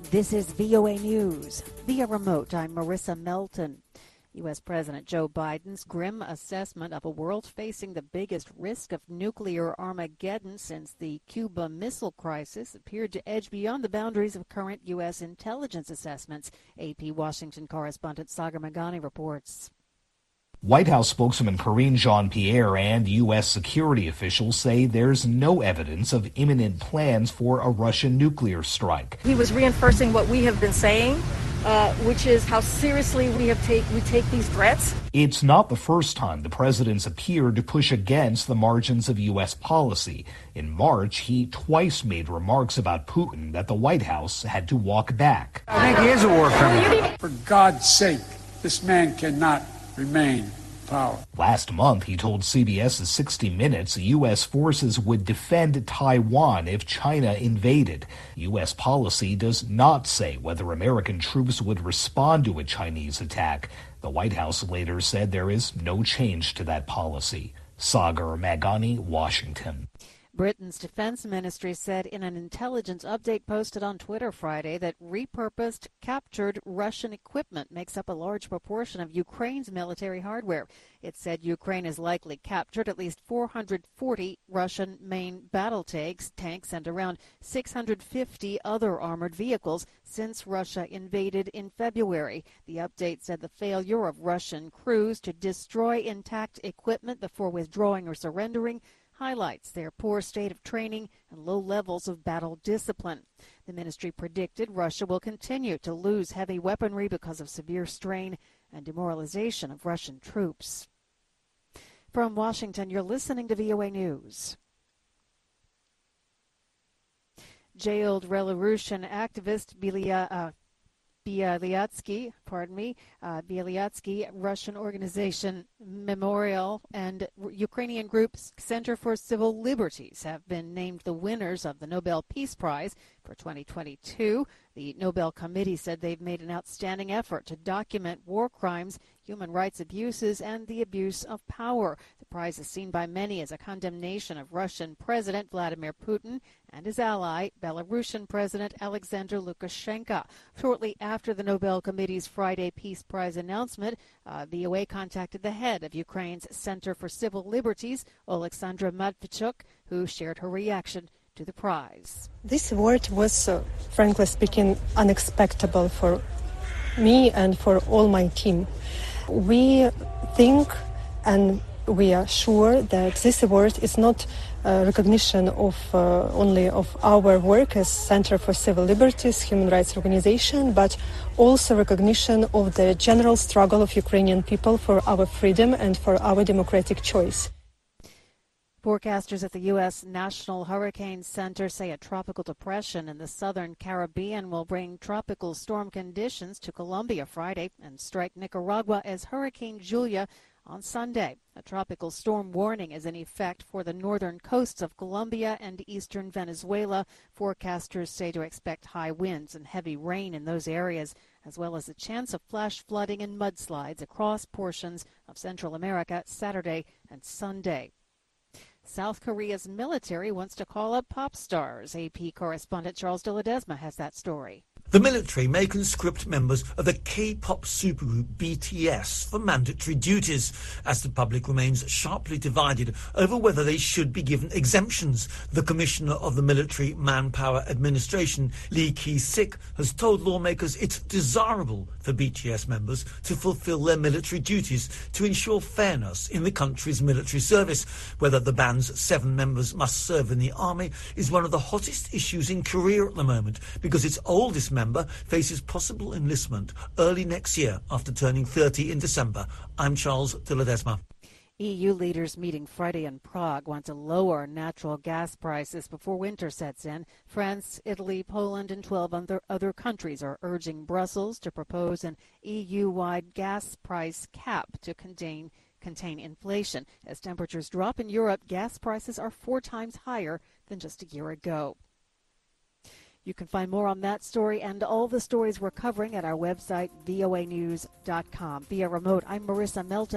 This is VOA News. Via remote, I'm Marissa Melton. U.S. President Joe Biden's grim assessment of a world facing the biggest risk of nuclear Armageddon since the Cuba Missile Crisis appeared to edge beyond the boundaries of current U.S. intelligence assessments. AP Washington correspondent Sagar Meghani reports. White House spokesman Karine Jean-Pierre and U.S. security officials say there's no evidence of imminent plans for a Russian nuclear strike. He was reinforcing what we have been saying, which is how seriously we take these threats. It's not the first time the president's appeared to push against the margins of U.S. policy. In March, he twice made remarks about Putin that the White House had to walk back. I think he is a war criminal. For God's sake, this man cannot remain in power. Last month, he told CBS's 60 Minutes U.S. forces would defend Taiwan if China invaded. U.S. policy does not say whether American troops would respond to a Chinese attack. The White House later said there is no change to that policy. Sagar Meghani, Washington. Britain's defense ministry said in an intelligence update posted on Twitter Friday that repurposed, captured Russian equipment makes up a large proportion of Ukraine's military hardware. It said Ukraine has likely captured at least 440 Russian main battle tanks, and around 650 other armored vehicles since Russia invaded in February. The update said the failure of Russian crews to destroy intact equipment before withdrawing or surrendering highlights their poor state of training and low levels of battle discipline. The ministry predicted Russia will continue to lose heavy weaponry because of severe strain and demoralization of Russian troops. From Washington, you're listening to VOA News. Jailed Belarusian activist Bialyatsky, Russian organization Memorial, and Ukrainian group Center for Civil Liberties have been named the winners of the Nobel Peace Prize for 2022. The Nobel Committee said they've made an outstanding effort to document war crimes, human rights abuses, and the abuse of power. The prize is seen by many as a condemnation of Russian President Vladimir Putin and his ally, Belarusian President Alexander Lukashenko. Shortly after the Nobel Committee's Friday Peace Prize announcement, VOA contacted the head of Ukraine's Center for Civil Liberties, Oleksandra Matvichuk, who shared her reaction to the prize. This award was, frankly speaking, unexpected for me and for all my team. We think and we are sure that this award is not a recognition of only of our work as Center for Civil Liberties, human rights organization, but also recognition of the general struggle of Ukrainian people for our freedom and for our democratic choice. Forecasters at the U.S. National Hurricane Center say a tropical depression in the southern Caribbean will bring tropical storm conditions to Colombia Friday and strike Nicaragua as Hurricane Julia on Sunday. A tropical storm warning is in effect for the northern coasts of Colombia and eastern Venezuela. Forecasters say to expect high winds and heavy rain in those areas, as well as a chance of flash flooding and mudslides across portions of Central America Saturday and Sunday. South Korea's military wants to call up pop stars. AP correspondent Charles de Ledesma has that story. The military may conscript members of the K-pop supergroup BTS for mandatory duties, as the public remains sharply divided over whether they should be given exemptions. The Commissioner of the Military Manpower Administration, Lee Ki-sik, has told lawmakers it's desirable for BTS members to fulfill their military duties to ensure fairness in the country's military service. Whether the band's 7 members must serve in the army is one of the hottest issues in Korea at the moment, because its oldest member faces possible enlistment early next year after turning 30 in December. I'm Charles de Ledesma. EU leaders meeting Friday in Prague want to lower natural gas prices before winter sets in. France, Italy, Poland, and 12 other countries are urging Brussels to propose an EU-wide gas price cap to contain inflation. As temperatures drop in Europe, gas prices are 4 times higher than just a year ago. You can find more on that story and all the stories we're covering at our website, voanews.com. Via remote, I'm Marissa Melton.